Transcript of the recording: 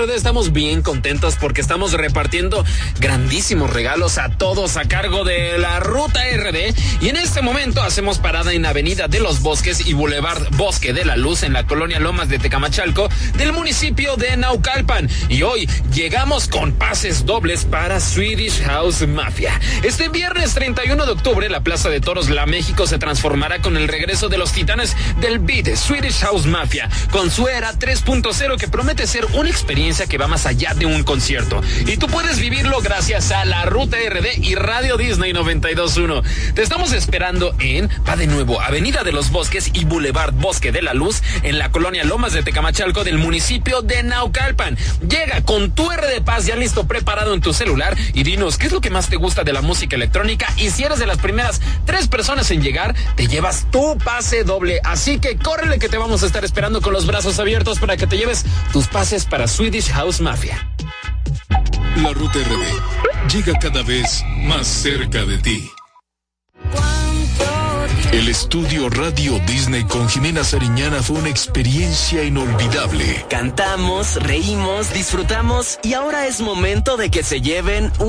Estamos bien contentos porque estamos repartiendo grandísimos regalos a todos a cargo de la Ruta RD, y en este momento hacemos parada en Avenida de los Bosques y Boulevard Bosque de la Luz en la colonia Lomas de Tecamachalco del municipio de Naucalpan, y hoy llegamos con pases dobles para Swedish House Mafia. Este viernes 31 de octubre la Plaza de Toros La México se transformará con el regreso de los titanes del beat, Swedish House Mafia, con su era 3.0 que promete ser una experiencia que va más allá de un concierto, y tú puedes vivirlo gracias a la Ruta RD y Radio Disney 92.1. Te estamos esperando en, va de nuevo, Avenida de los Bosques y Boulevard Bosque de la Luz en la colonia Lomas de Tecamachalco del municipio de Naucalpan. Llega con tu RD Paz ya listo, preparado en tu celular, y dinos qué es lo que más te gusta de la música electrónica, y si eres de las primeras 3 personas en llegar, te llevas tu pase doble. Así que córrele, que te vamos a estar esperando con los brazos abiertos para que te lleves tus pases para Swedish House Mafia. La Ruta RD llega cada vez más cerca de ti. El estudio Radio Disney con Jimena Sariñana fue una experiencia inolvidable. Cantamos, reímos, disfrutamos, y ahora es momento de que se lleven